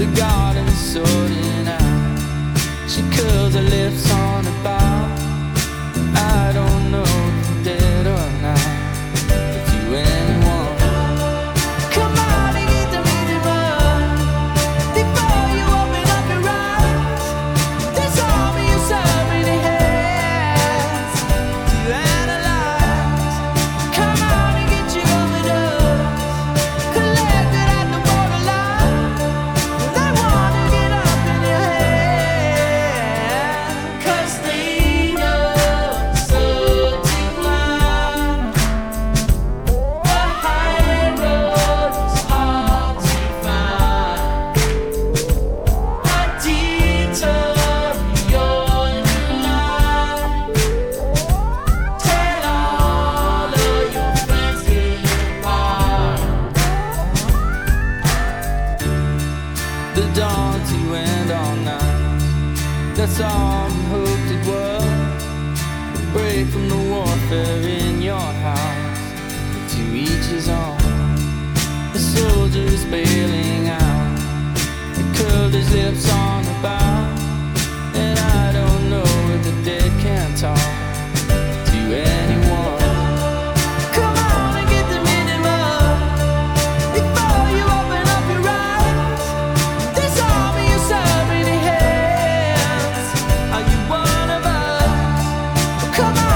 the garden sorting out. She curls her lips on a bar. I don't know if I'm dead or not. If you anyone, come on and get the minimum before you open up your eyes. There's all me and so many hands to analyze. Come on and get your overdose collected at the borderline. They wanna get up in your head 'cause they know so too long. The high road is hard to find. A detour you're in line. Tell all of your friends goodbye. The dawn to end all night. That's all I hoped it was. A break from the warfare in your house. To each his own. The soldier is bailing out. He curled his lips on the bar. And I don't know if the dead can talk to anyone. Come on and get the minimum before you open up your eyes. There's all me and so many hands. Are you one of us? Come on.